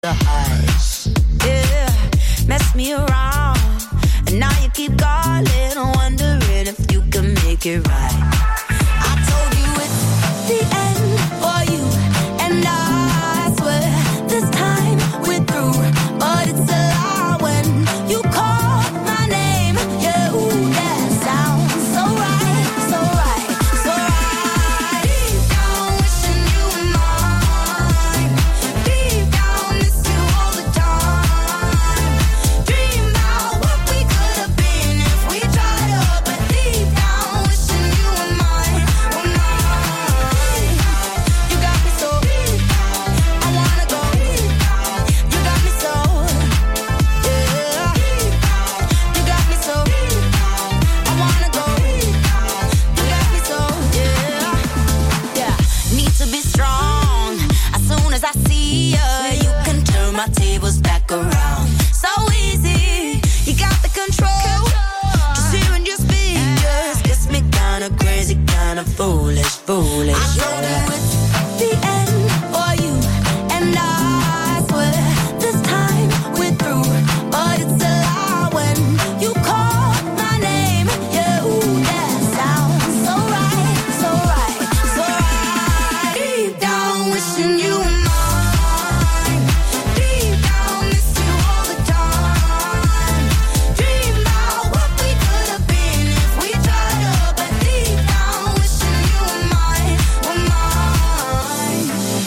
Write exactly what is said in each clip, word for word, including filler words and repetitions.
the highs. Yeah, mess me around, and now you keep calling, wondering if you can make it right. I told you it's the end for you, and I swear this time we're through. But it's a lie when you call my name. Yeah, ooh, that sounds so right, so right, so right. Deep down, wishing you were mine. Deep down, miss you all the time. Dream about what we could have been if we tried up. But deep down, wishing you were mine, were mine. You got me so deep down, I wanna go deep down. You got me so, yeah. You got me so deep down, I wanna go deep down. You got me so, yeah. Yeah, need to be strong. As soon as I see ya, you can turn my tables back around. So easy, you got the control. Just hearing your speakers gets me kinda crazy, kinda foolish, foolish. I told you it's the end for you, and I swear this time we're through. But it's a lie when you call my name. Yeah, ooh, that sounds so right, so right, so right. Deep down, wishing you were mine. Deep down, miss you all the time. Dream about what we could have been if we tried up. But deep down, wishing you were mine, were mine.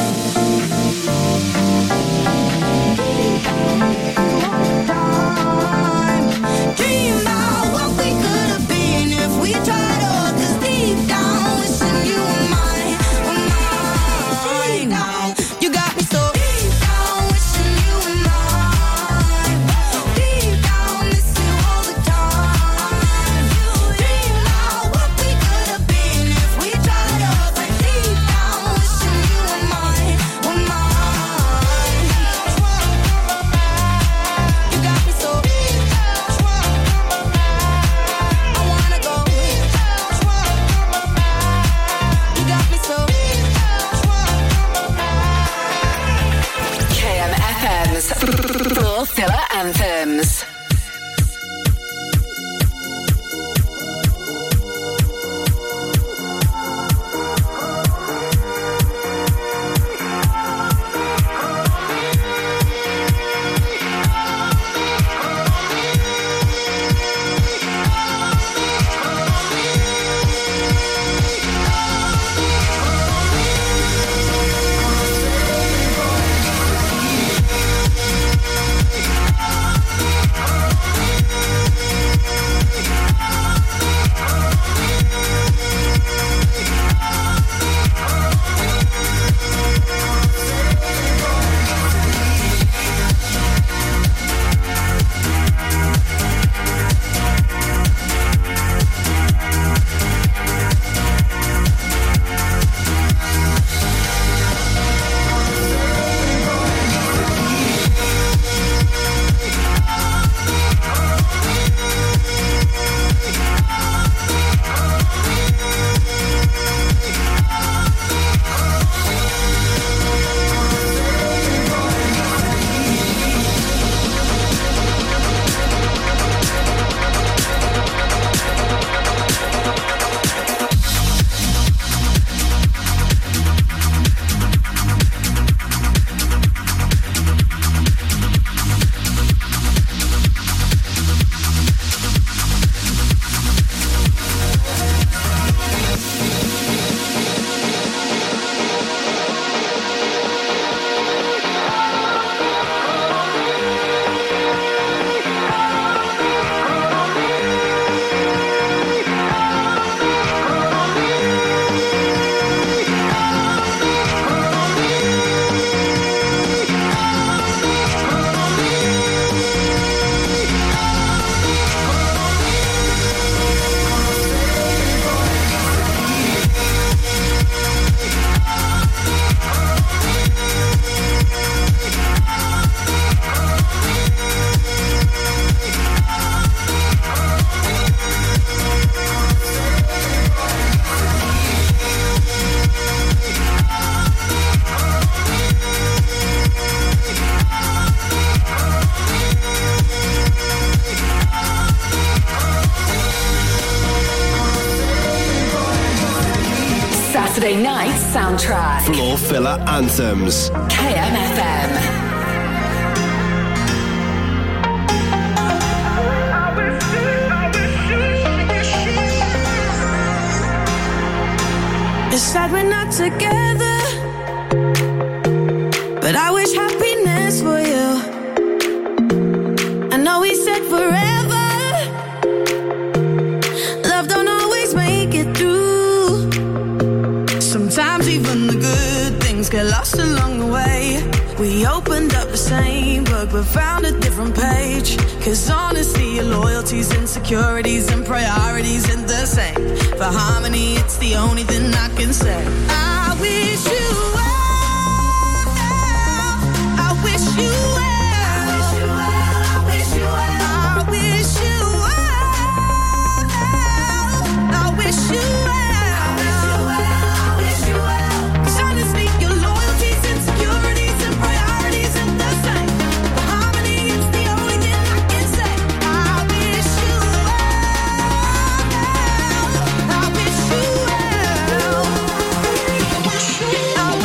Dream about what we could have been if we tried up. 'Cause deep down, wishing you were mine, were mine. Now you got me so deep down, wishing you were mine. Deep down, miss you all the time. Dream about what we could have been if we tried up. But deep down, wishing you were mine, were mine. You got me so deep down, I wanna go. You got me so K M F M's Full Filler Anthems. We'll be right back. soundtrack. Floor Filler Anthems. K M F M. It's sad we're not together, but I wish happiness for you. I know we said forever, love don't always make it through. Sometimes even the good things get lost along the way. We opened up the same book but found a different page. Cause honestly, your loyalties, insecurities and priorities ain't the same. For harmony, it's the only thing I can say. I wish you well, I wish you well, I wish you well, I wish you well, I wish you well, I wish you well, I wish you well. Cause honestly, your loyalties, insecurities and priorities ain't the same. For harmony, it's the only thing I can say. I wish you well, I wish you well, I wish you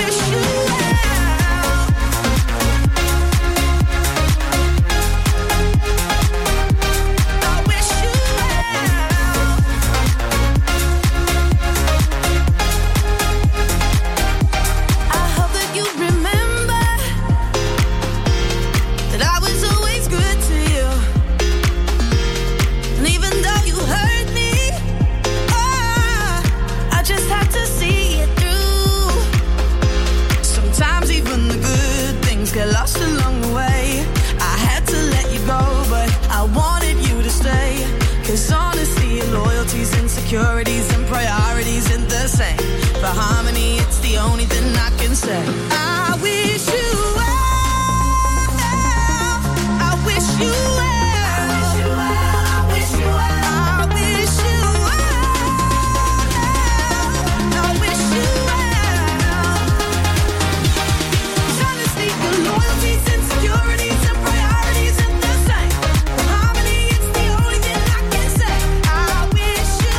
insecurities and priorities ain't the same. For harmony, it's the only thing I can say. I wish you well, I wish you well, I wish you well, I wish you well, I wish you well. Honestly, your loyalties, insecurities and priorities ain't the same. For harmony, it's the only thing I can say. I wish you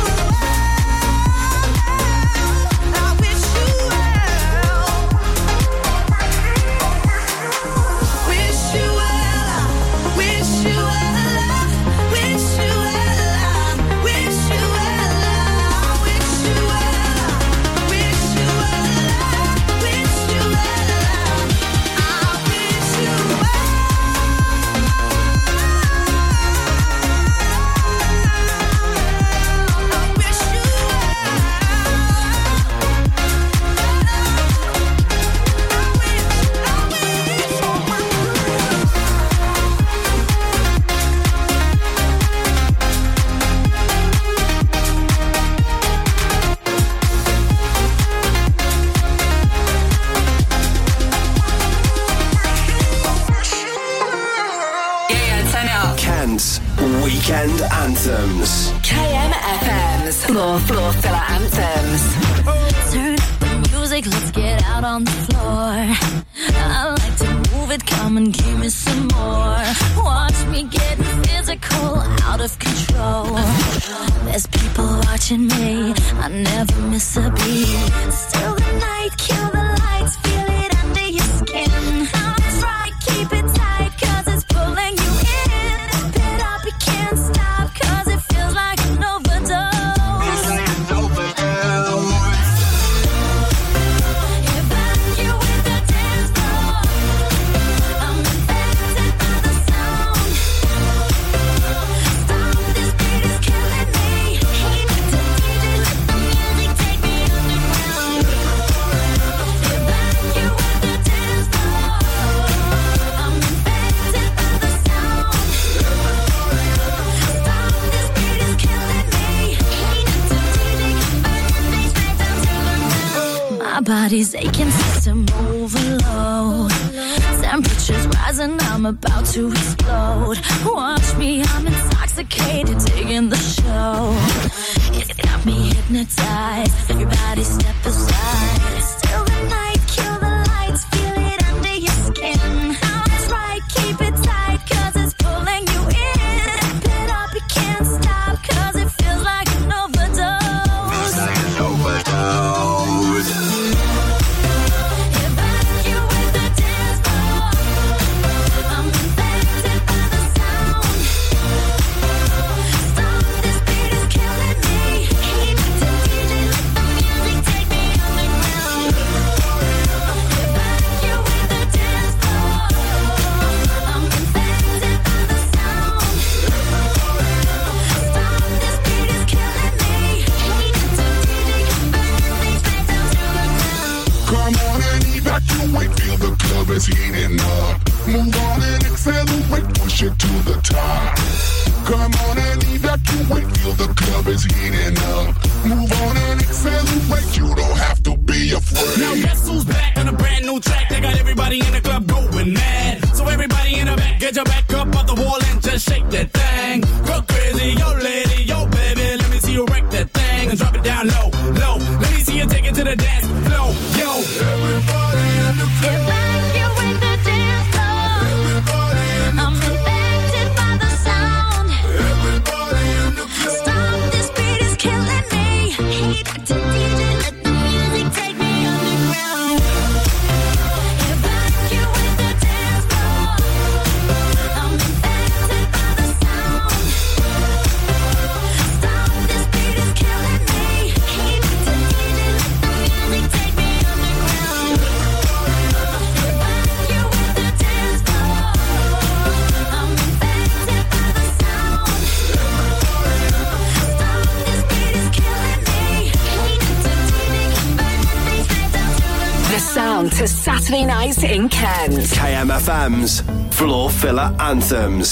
Weekend Anthems. K M F M's Floor Floor Filler Anthems. Turn up the music, let's get out on the floor. I like to move it, come and give me some more. Watch me getting physical, out of control. There's people watching me, I never miss a beat. Still the night, kill the lights, feel it under your skin. Now that's right, keep it tight, cause it's pulling you in. Pit up, you can't stop, cause it feels like an overdose. Body's aching, system overload. Temperatures rising, I'm about to explode. Watch me, I'm intoxicated, taking the show. It's got me hypnotized. Everybody step aside. Still the night, kill the lights, feel it under your skin. That's right, keep it tight, cause it's pulling you in. Pit up, you can't stop, cause it feels like an overdose. Feels like an overdose. on and accelerate, push it to the top. Come on and evacuate, feel the club is heating up. Move on and accelerate, you don't have to be afraid. Now guess who's back on a brand new track? They got everybody in the club going mad. So everybody in the back, get your back up off the wall and just shake that thing. Go crazy, yo lady, yo baby, let me see you wreck that thing and drop it down low, low. Let me see you take it to the dance floor, yo. Everybody in the club. Get back, you in the dance floor. Everybody in the I'm club. infected by the sound. Everybody in the club. Stop, this beat is killing me. Heat to D J, let the music take me underground. Get back, you in the dance floor. I'm infected by the sound. Stop, this beat is killing me. Heat to D J, let the music take me underground. Get back, you in the dance floor. I'm infected by the sound. Stop, this beat is killing me. Heat to D J, burn the bass right down to the The sound to Saturday nights in Kent. K M F M's Floor Filler Anthems.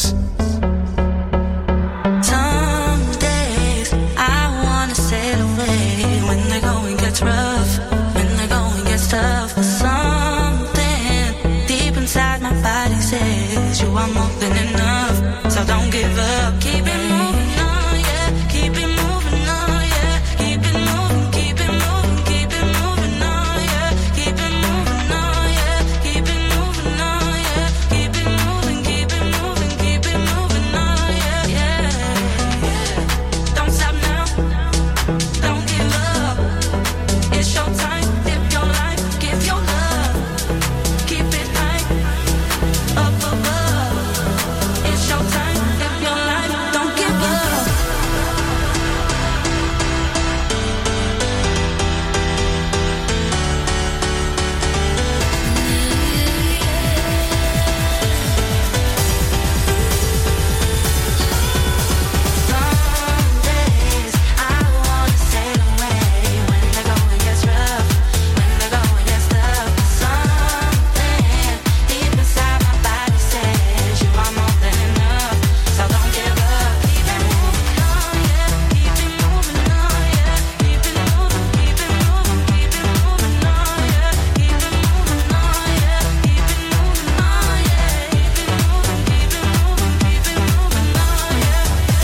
Some days I wanna sail away when the going gets rough, when the going gets tough. But something deep inside my body says you are more than enough. So don't give up, keep it moving on, yeah. Keep it moving on, yeah. Keep it moving, keep it moving, keep it moving on, yeah. Keep it moving on, yeah. Keep it moving on, yeah. Keep it moving, keep it moving, keep it moving on, yeah, yeah. Don't stop now, don't give up. It's your time, live your life, give your love. Keep it high, up above. It's your time, live your life, don't give up. Some days I wanna sail away when the going gets rough, when the going gets tough. Something deep inside my body says you are more than enough. So don't give up, keep it moving on, yeah. Keep it moving on, yeah. Keep it moving, keep it moving, keep it moving on, yeah. Keep it moving on, yeah. Keep it moving on, yeah. Keep it moving, keep it moving, keep it moving on, yeah.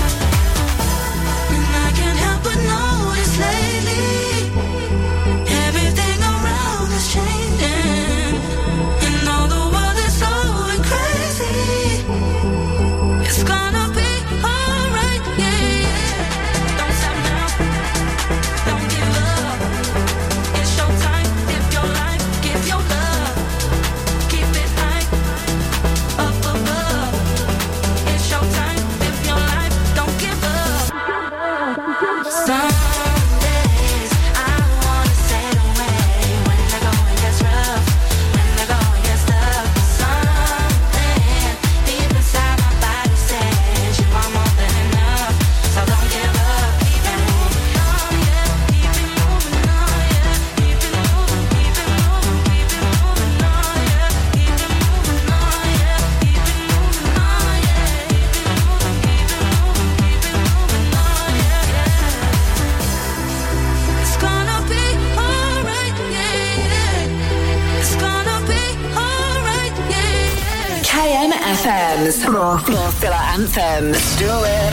And I can't help but notice lately, everything around is changing. And though the world is going crazy, it's gonna be alright, yeah, yeah. Don't stop now, don't give up. It's your time, live your life, give your love. Keep it high, up above. It's your time, live your life, don't give up. Some days I wanna sail away when the going gets rough, when the going gets tough. Something deep inside my body says you are more than enough. So don't give up, keep it moving on, yeah. Keep it moving on, yeah. Keep it moving, keep it moving, keep it moving on, yeah. Keep it moving on, yeah. Keep it moving on, yeah. Keep it moving, keep it moving, keep it moving on, yeah, yeah. It's gonna be alright, yeah, yeah. It's gonna be alright, yeah, yeah. K M F M's Floor, Floor Filler Anthems. Let's do it.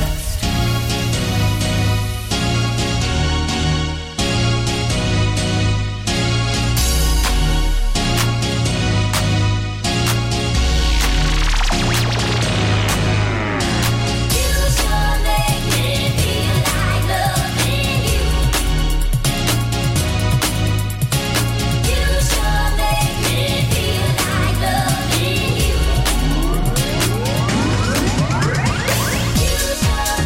You sure make me feel like loving you. You sure make me feel like loving you. You sure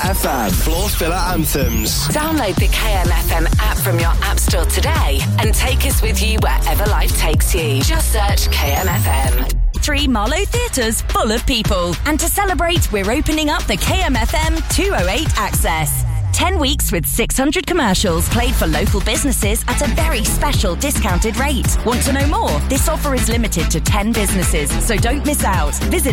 F M. Floor Filler Anthems. Download the K M F M app from your app store today and take us with you wherever life takes you. Just search K M F M. Three Marlow theatres full of people. And to celebrate, we're opening up the K M F M two oh eight Access. Ten weeks with six hundred commercials played for local businesses at a very special discounted rate. Want to know more? This offer is limited to ten businesses, so don't miss out. Visit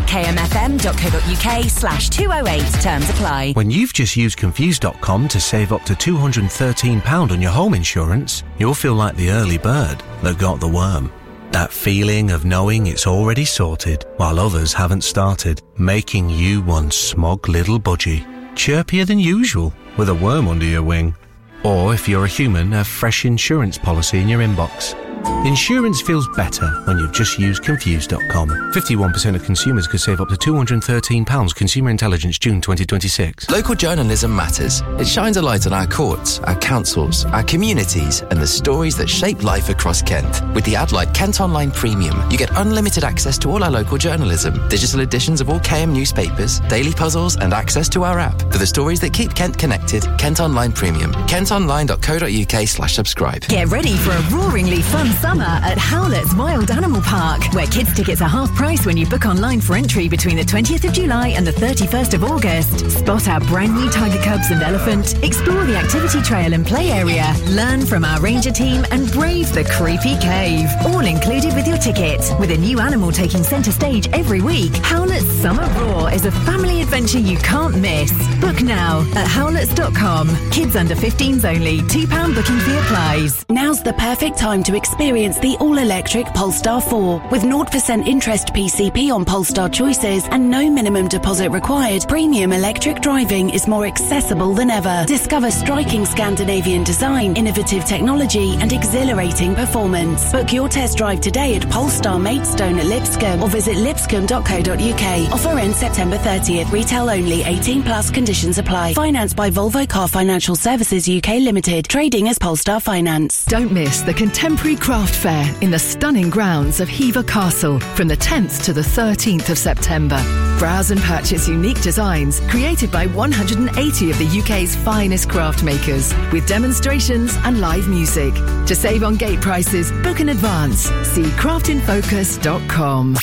kmfm.co.uk slash 208. Terms apply. When you've just used Confused dot com to save up to two hundred thirteen pounds on your home insurance, you'll feel like the early bird that got the worm. That feeling of knowing it's already sorted while others haven't started, making you one smug little budgie. Chirpier than usual, with a worm under your wing. Or if you're a human, a fresh insurance policy in your inbox. Insurance feels better when you've just used Confused dot com. fifty-one percent of consumers could save up to two hundred thirteen pounds. Consumer Intelligence, June twenty twenty-six. Local journalism matters. It shines a light on our courts, our councils, our communities, and the stories that shape life across Kent. With the ad-light Kent Online Premium, you get unlimited access to all our local journalism, digital editions of all K M newspapers, daily puzzles, and access to our app. For the stories that keep Kent connected, Kent Online Premium. kentonline.co.uk slash subscribe. Get ready for a roaringly fun summer at Howlett's Wild Animal Park, where kids' tickets are half price when you book online for entry between the twentieth of July and the thirty-first of August. Spot our brand new tiger cubs and elephant, explore the activity trail and play area, learn from our ranger team, and brave the creepy cave. All included with your ticket. With a new animal taking centre stage every week, Howlett's Summer Roar is a family adventure you can't miss. Book now at howletts dot com. Kids under fifteens only. two pounds booking fee applies. Now's the perfect time to experience the all-electric Polestar four. With zero percent interest P C P on Polestar choices and no minimum deposit required, premium electric driving is more accessible than ever. Discover striking Scandinavian design, innovative technology and exhilarating performance. Book your test drive today at Polestar Maidstone at Lipscomb or visit lipscomb dot co dot uk. Offer ends September thirtieth. Retail only. eighteen plus conditions apply. Financed by Volvo Car Financial Services U K Limited. Trading as Polestar Finance. Don't miss the Contemporary Craft Fair in the stunning grounds of Hever Castle from the tenth to the thirteenth of September. Browse and purchase unique designs created by one hundred eighty of the U K's finest craft makers with demonstrations and live music. To save on gate prices, book in advance. See craft in focus dot com.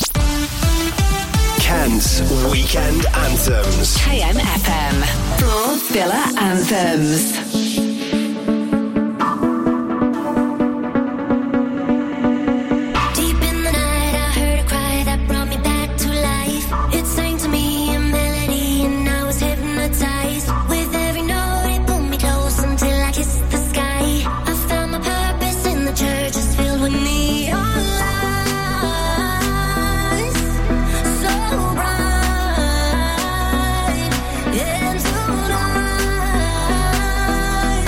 Kent's Weekend Anthems. K M F M. Floor Filler Anthems. Tonight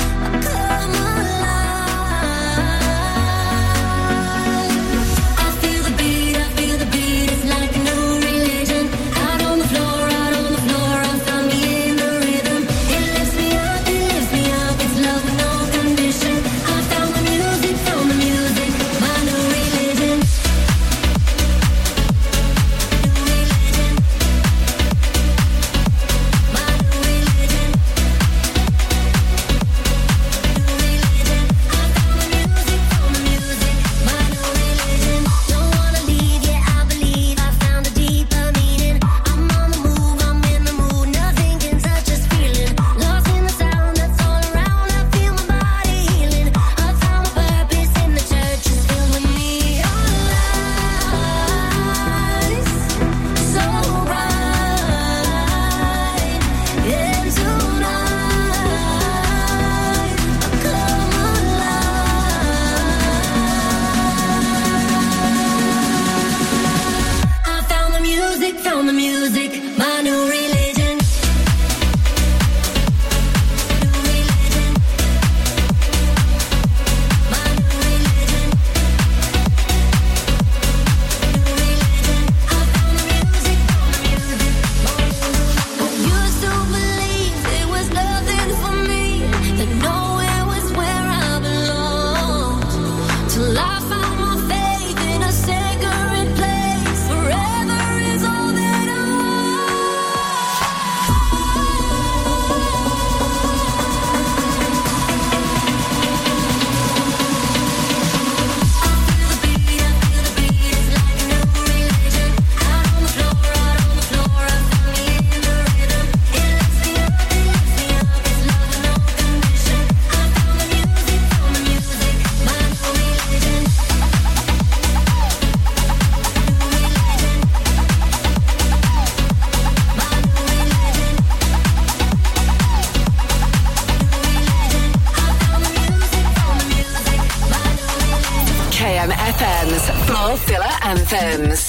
Anthems.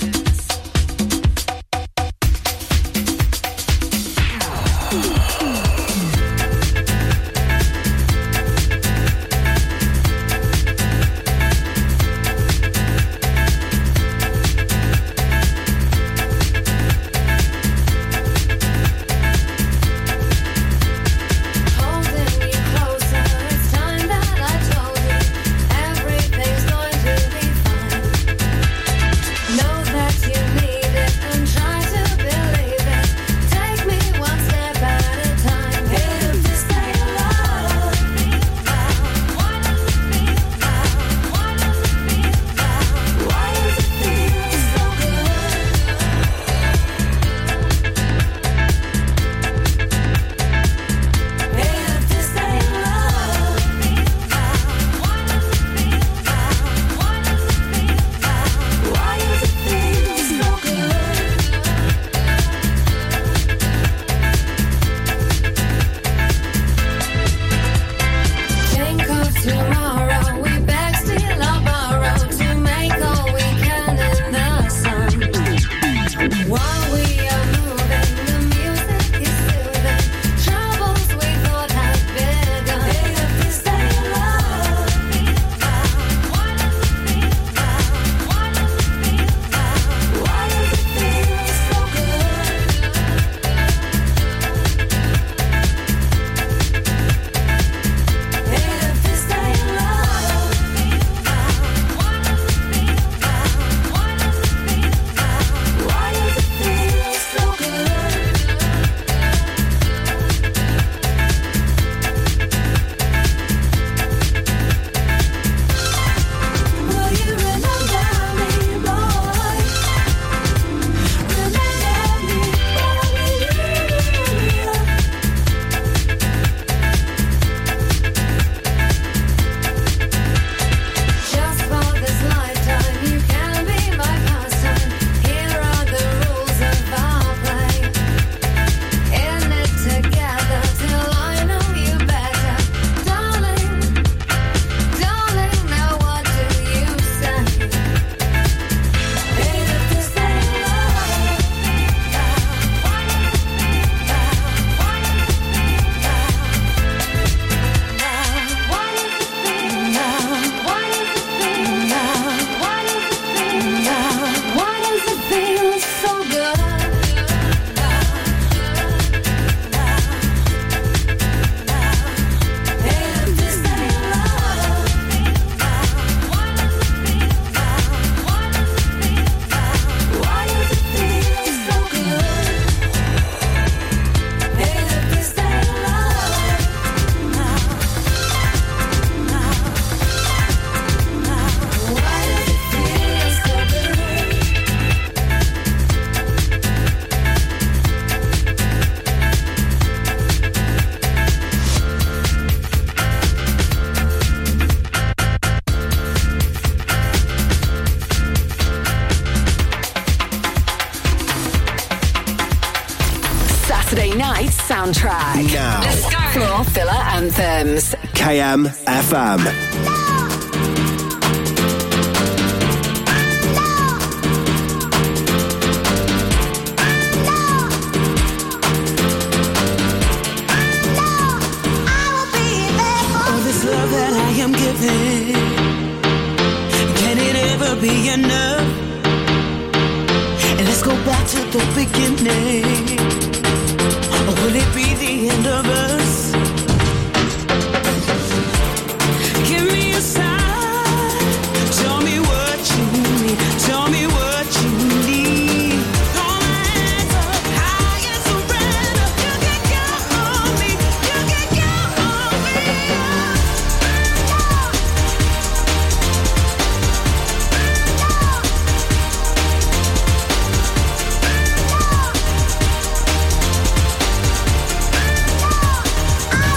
Soundtrack. Now. Let's go. Floor Filler Anthems. K M F M. All this love that I am giving, can it ever be enough? And let's go back to the beginning. Or will it be the end of us? Give me a sign. Tell me what you need. Tell me what you need. Throw my hands up high and surrender. You can count on me. You can count on me. I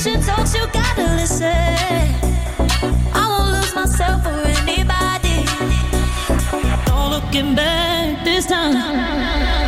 she talks, you gotta listen. I won't lose myself for anybody. No looking back this time.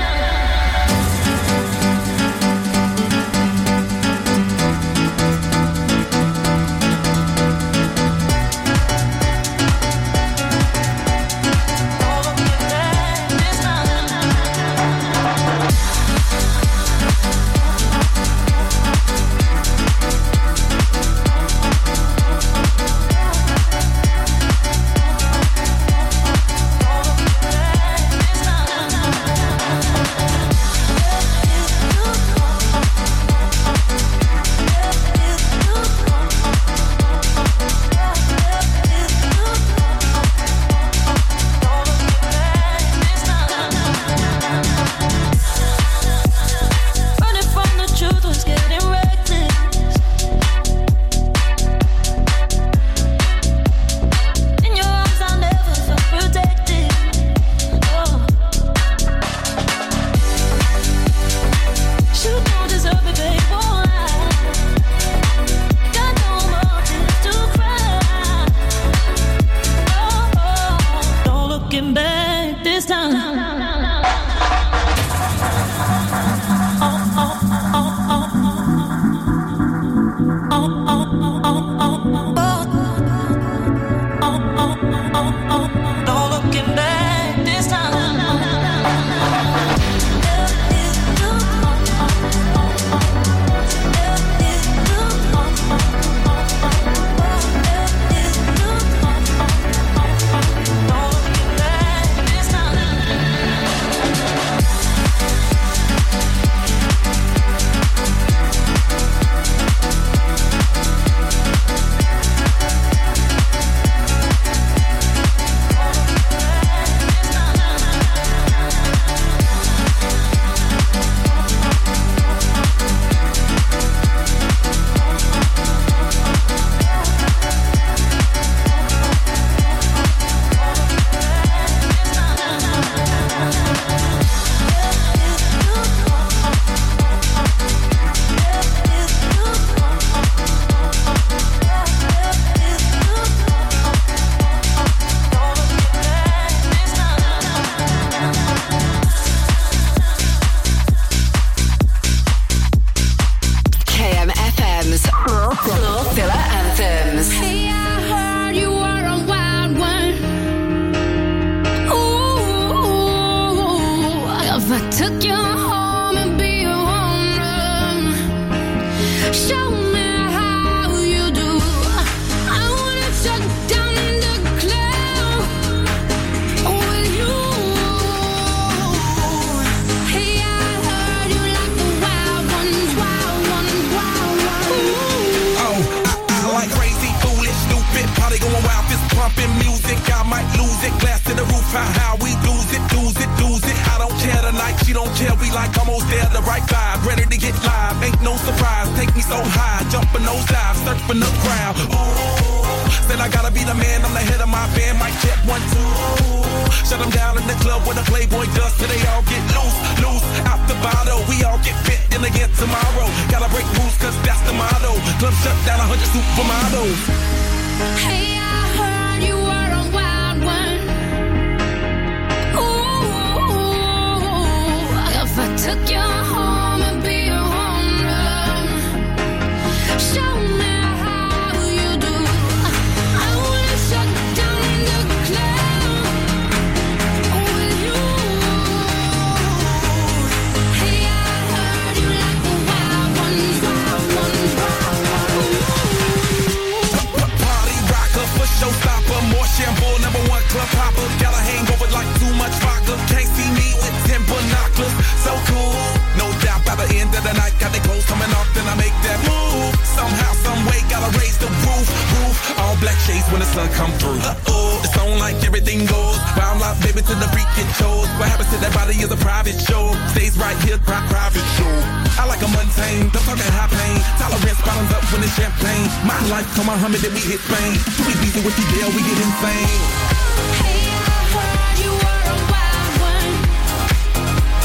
Muhammad, then we hit Spain. Too easy with the deal, we get insane. Hey, I heard you were a wild one.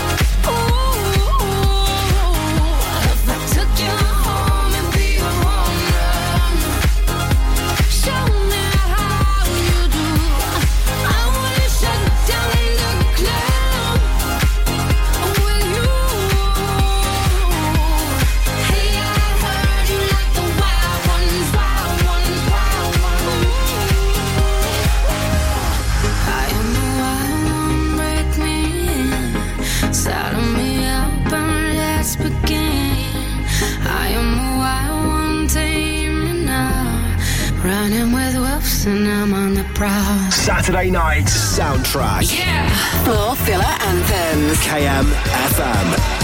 Ooh, if I took you home and be your home Running with wolves and I'm on the prowl. Saturday night soundtrack. Yeah. Floor Filler Anthems. K M F M.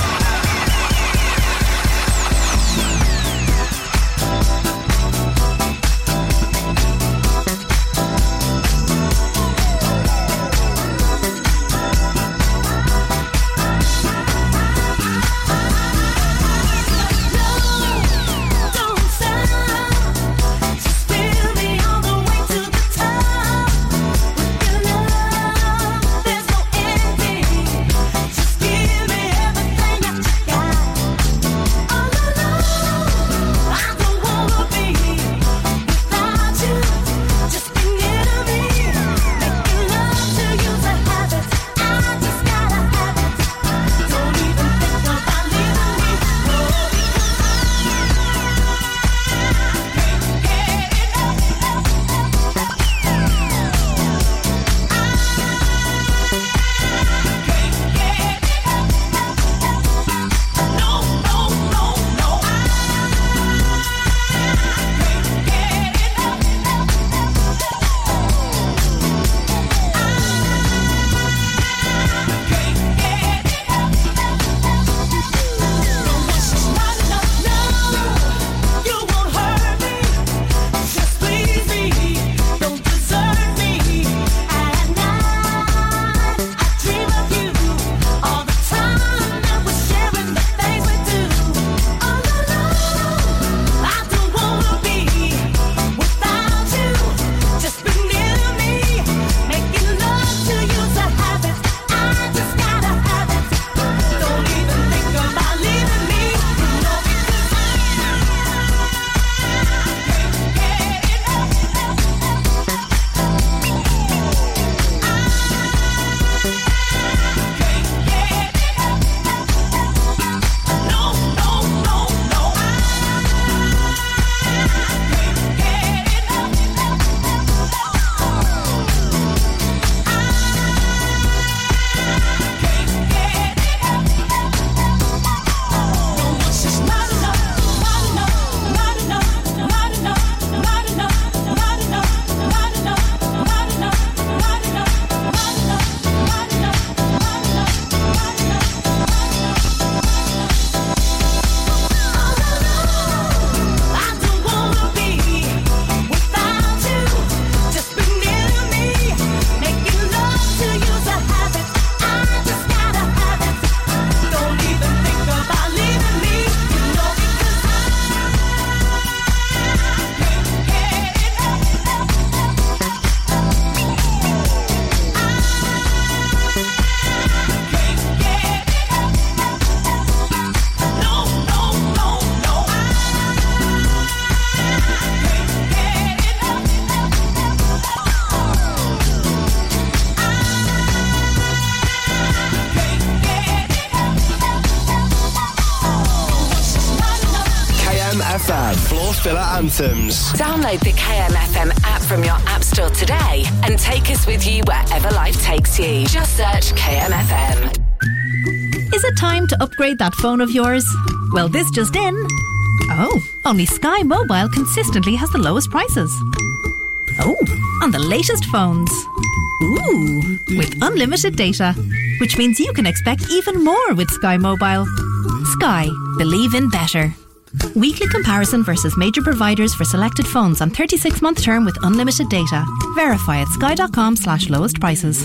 Filler Anthems. Download the K M F M app from your app store today and take us with you wherever life takes you. Just search K M F M. Is it time to upgrade that phone of yours? Well, this just in. Oh, only Sky Mobile consistently has the lowest prices. Oh, on the latest phones. Ooh, with unlimited data, which means you can expect even more with Sky Mobile. Sky, believe in better. Weekly comparison versus major providers for selected phones on thirty-six month term with unlimited data. Verify at sky.com slash lowest prices.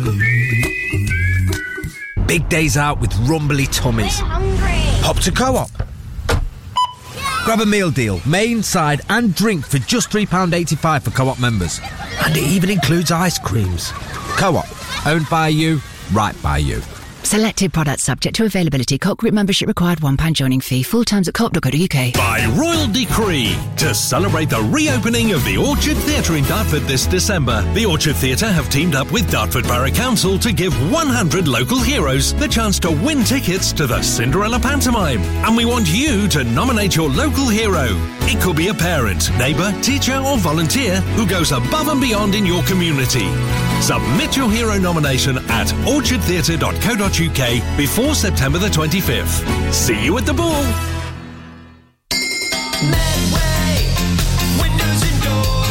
Big days out with rumbly tummies. Hop to Co-op. Yeah. Grab a meal deal, main, side and drink for just three pounds eighty-five for Co-op members. And it even includes ice creams. Co-op, owned by you, right by you. Selected products subject to availability. Co-op group membership required. one pound joining fee. Full terms at co op dot co dot uk. By royal decree, to celebrate the reopening of the Orchard Theatre in Dartford this December, the Orchard Theatre have teamed up with Dartford Borough Council to give one hundred local heroes the chance to win tickets to the Cinderella pantomime. And we want you to nominate your local hero. It could be a parent, neighbour, teacher or volunteer who goes above and beyond in your community. Submit your hero nomination at orchard theatre dot co dot uk before September the twenty-fifth. See you at the ball. Medway, windows and doors.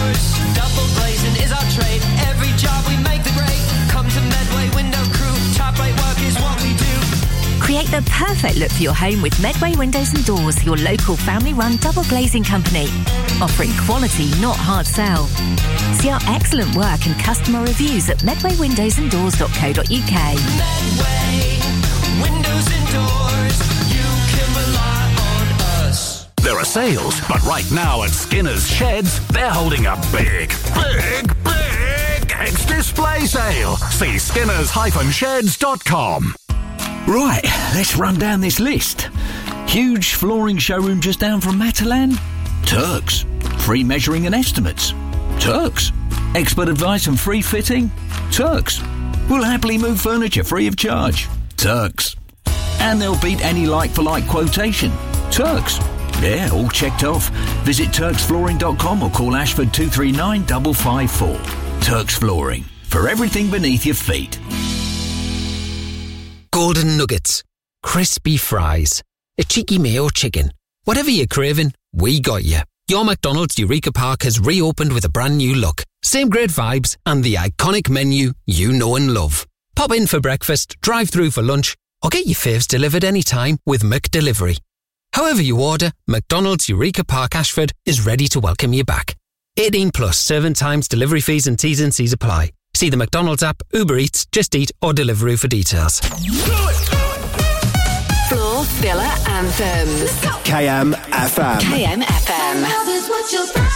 the perfect look for your home with Medway Windows and Doors, your local family-run double glazing company. Offering quality, not hard sell. See our excellent work and customer reviews at medway windows and doors dot co dot uk. Medway Windows and Doors, you can rely on us. There are sales, but right now at Skinner's Sheds, they're holding a big, big, big ex-display sale. See skinners dash sheds dot com. Right, let's run down this list. Huge flooring showroom just down from Matalan? Turks. Free measuring and estimates? Turks. Expert advice and free fitting? Turks. We'll happily move furniture free of charge? Turks. And they'll beat any like-for-like quotation? Turks. Yeah, all checked off. Visit turks flooring dot com or call Ashford two three nine five five four. Turks Flooring. For everything beneath your feet. Golden nuggets, crispy fries, a cheeky mayo chicken. Whatever you're craving, we got you. Your McDonald's Eureka Park has reopened with a brand new look. Same great vibes and the iconic menu you know and love. Pop in for breakfast, drive through for lunch, or get your faves delivered anytime with McDelivery. However you order, McDonald's Eureka Park Ashford is ready to welcome you back. eighteen plus serving times, delivery fees and T's and C's apply. See the McDonald's app, Uber Eats, Just Eat or Deliveroo for details. Floor Filler Anthems. K M F M. K M F M.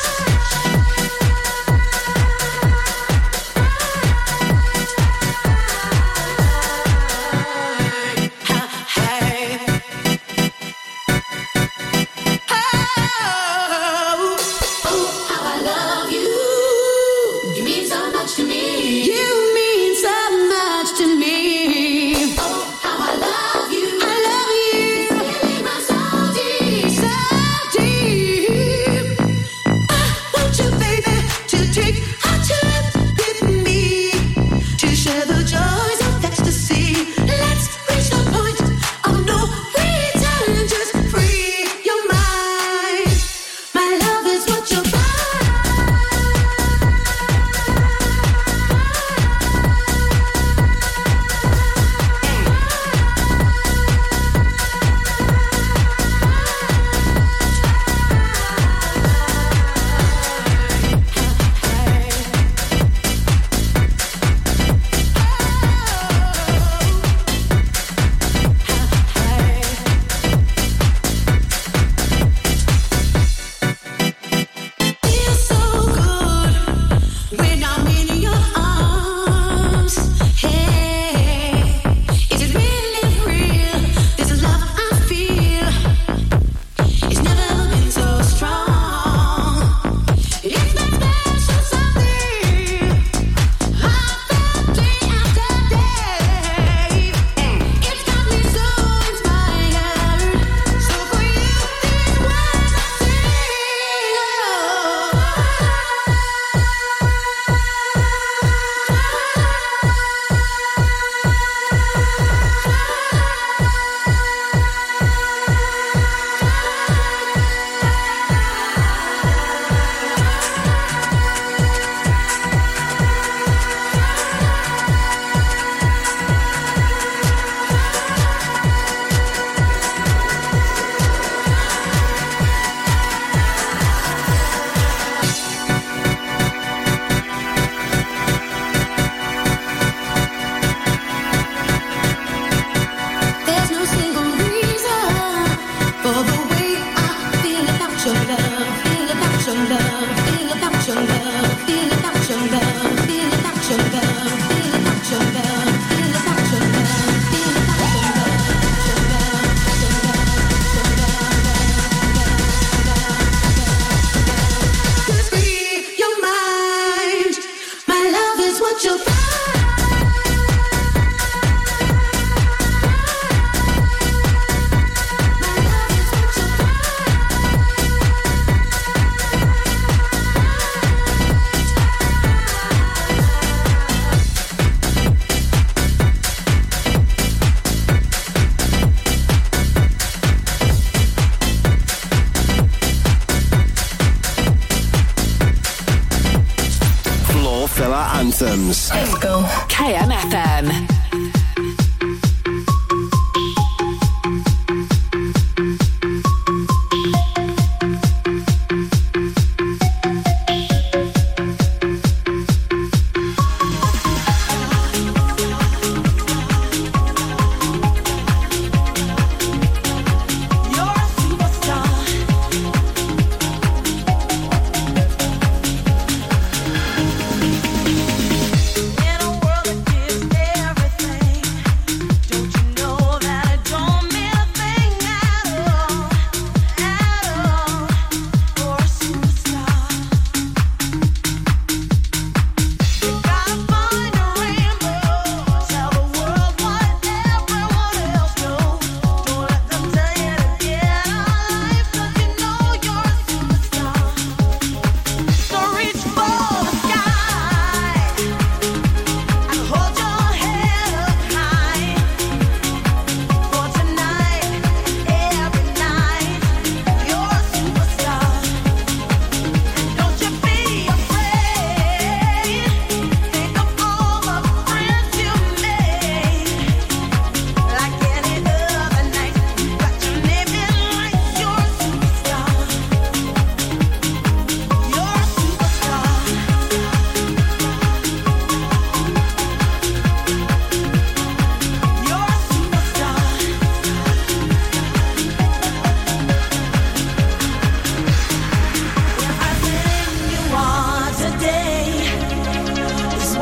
Anthems. Let's go. K M F M.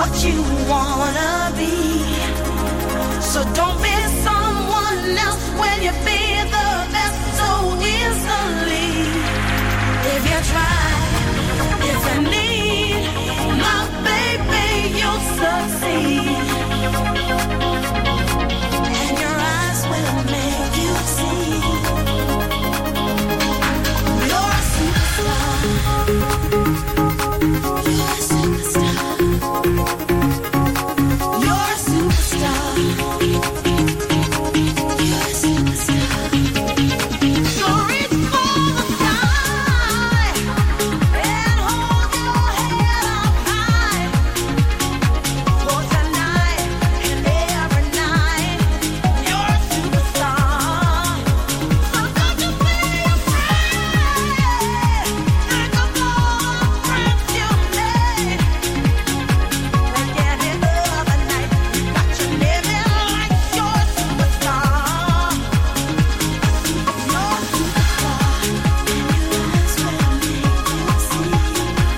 what you wanna be. So don't be someone else when you be the best so easily. If you try, if you need my baby, you'll succeed. And your eyes will make you see you're a superstar. You're a superstar. You're a superstar. You're a superstar. So reach for the sky and hold your head up high. For tonight and every night, you're a superstar. So don't you be afraid. Think of all the friends you made. And at the end of the night, you got you living like you're a superstar. You're a superstar. And your eyes will make you see. You're a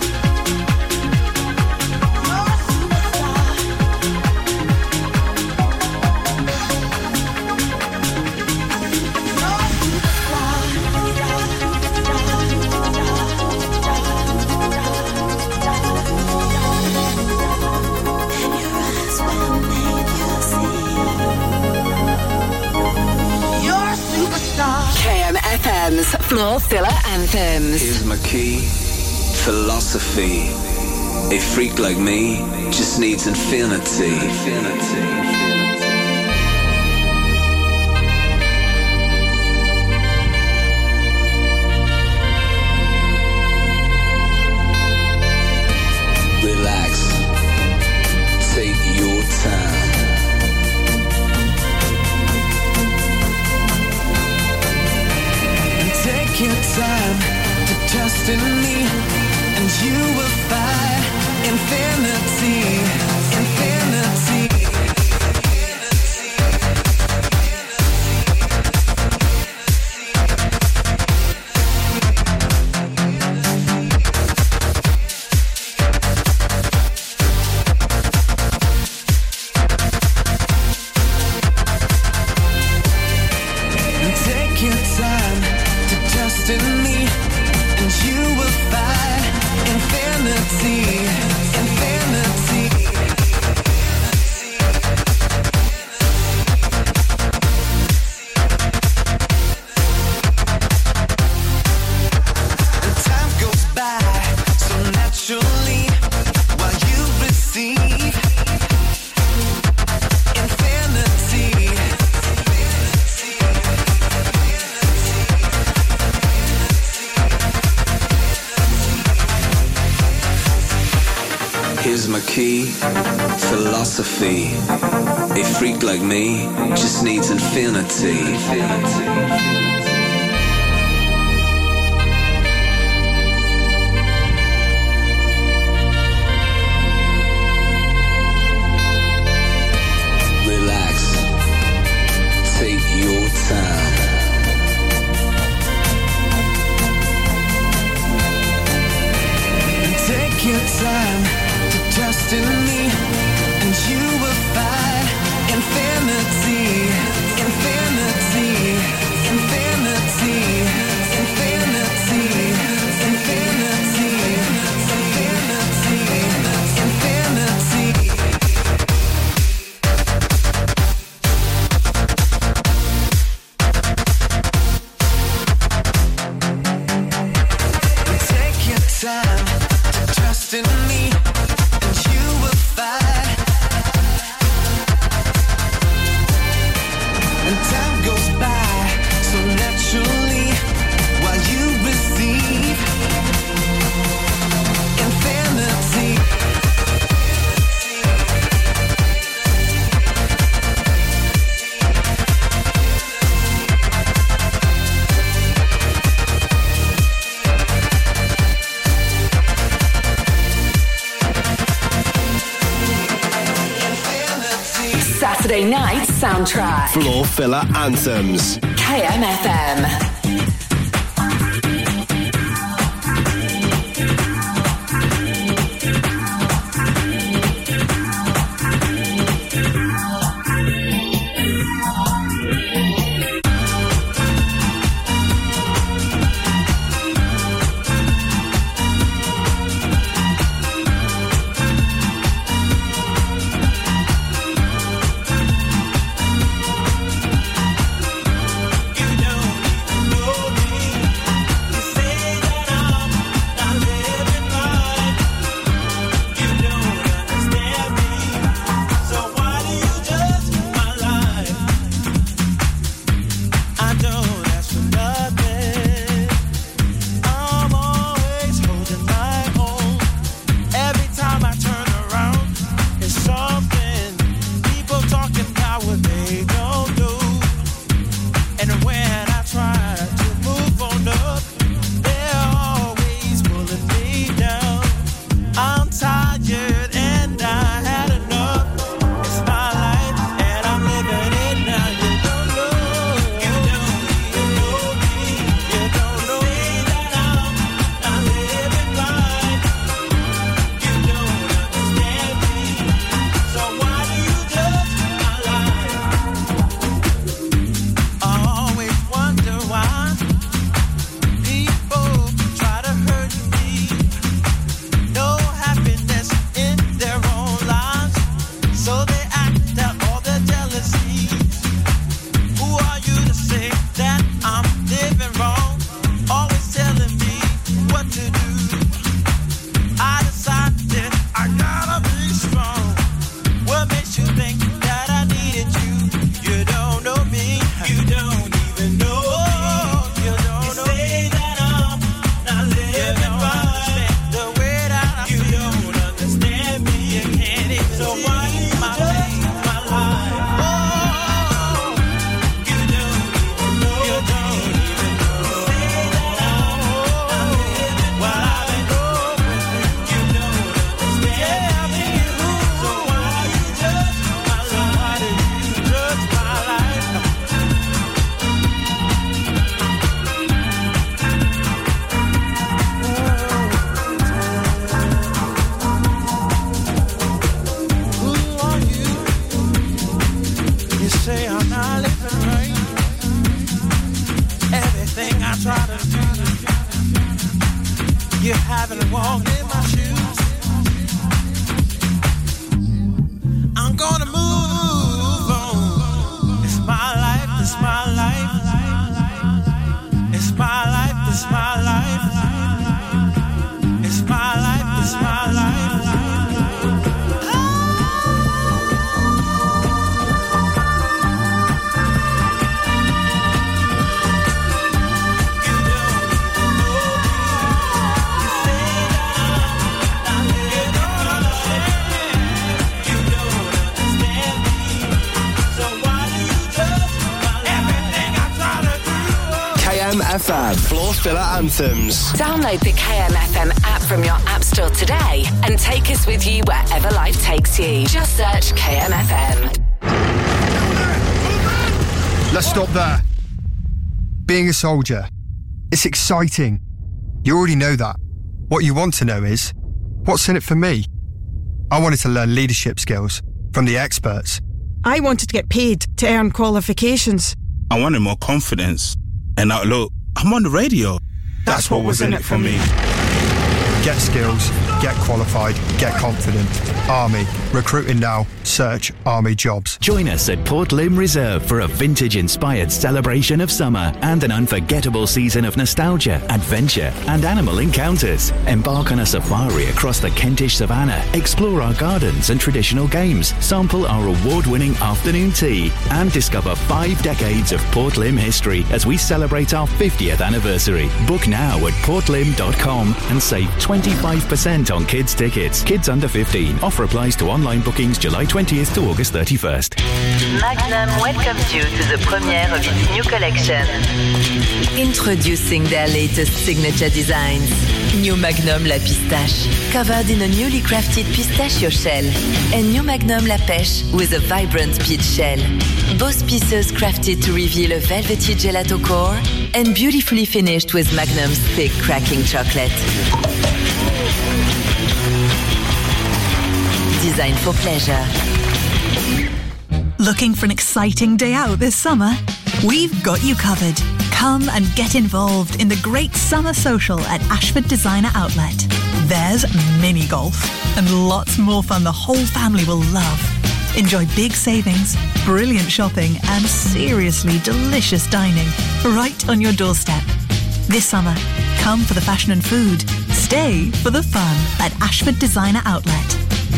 K M F M's Floor Filler Anthems. Here's my key, philosophy. A freak like me just needs infinity. Relax, take your time. Take your time to trust in me, and you will find infinity, infinity. Take your time to trust in me, and you will find infinity, infinity. And time goes by so naturally while you receive infinity. Here's my key, philosophy. A freak like me just needs infinity. Relax, take your time. Take your time to trust in me, and you will find infinity, infinity, infinity, infinity, infinity, infinity, infinity. Take your time to trust in me, and you will find. And time goes by so naturally while you receive infinity. Saturday night soundtrack. Floor Filler Anthems. K M F M. I'm tired and I had enough. It's my life and I'm living it now. You don't know, you don't even know me. You don't know that I'm not living right. You don't understand me. So why do you judge my life? I always wonder why people try to hurt me. No happiness in their own lives, so they act out all their jealousies. Who are you to say that I'm living wrong? Always telling me what to do. I decided I gotta be strong. What makes you think that I needed you? You don't know me. You don't even know me. You don't know say that I'm not living right. The way that I you don't understand me. You can't even so why do you my life, my life? Oh, you don't even know. You don't even know. Say that I'm not living what I've been going with. You don't understand me. So why do you judge my life? Why do you judge my life? Who are you? You say I'm not living right. Everything I try to do, you haven't walked in my shoes. I'm gonna move on. It's my life, it's my life. It's my life, it's my life. It's my life, it's my life. K M F M Floor Filler Anthems. Download the K M F M app from your app store today and take us with you wherever life takes you. Just search K M F M. Let's stop there. Being a soldier, it's exciting. You already know that. What you want to know is, what's in it for me? I wanted to learn leadership skills from the experts. I wanted to get paid to earn qualifications. I wanted more confidence. And now look, I'm on the radio. That's, what was in it for me. Get skills, get qualified, get confident. Army. Recruiting now. Search Army Jobs. Join us at Port Lim Reserve for a vintage-inspired celebration of summer and an unforgettable season of nostalgia, adventure and animal encounters. Embark on a safari across the Kentish savannah, explore our gardens and traditional games, sample our award-winning afternoon tea and discover five decades of Port Lim history as we celebrate our fiftieth anniversary. Book now at port lim dot com and save twenty-five percent on kids' tickets. Kids under fifteen. Offer applies to online bookings July twentieth to August thirty-first. Magnum welcomes you to the premiere of its new collection. Introducing their latest signature designs. New Magnum La Pistache, covered in a newly crafted pistachio shell. And New Magnum La Pêche with a vibrant peach shell. Both pieces crafted to reveal a velvety gelato core and beautifully finished with Magnum's thick cracking chocolate. Designed for pleasure. Looking for an exciting day out this summer? We've got you covered. Come and get involved in the great summer social at Ashford Designer Outlet. There's mini golf and lots more fun the whole family will love. Enjoy big savings, brilliant shopping and seriously delicious dining right on your doorstep. This summer, come for the fashion and food. Stay for the fun at Ashford Designer Outlet.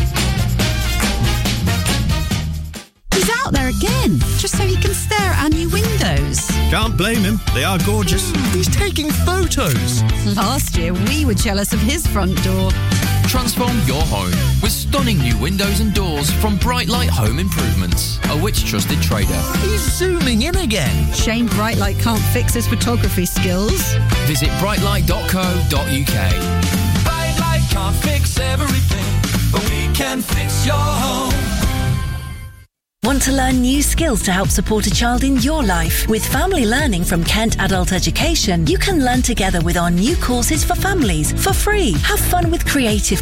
He's out there again, just so he can stare at our new windows. Can't blame him. They are gorgeous. He's taking photos. Last year, we were jealous of his front door. Transform your home with stunning new windows and doors from Bright Light Home Improvements, a Which trusted trader. He's zooming in again. Shame Bright Light can't fix his photography skills. Visit bright light dot co dot uk. Bright Light can't fix everything. is your home. Want to learn new skills to help support a child in your life? With Family Learning from Kent Adult Education, you can learn together with our new courses for families for free. Have fun with creative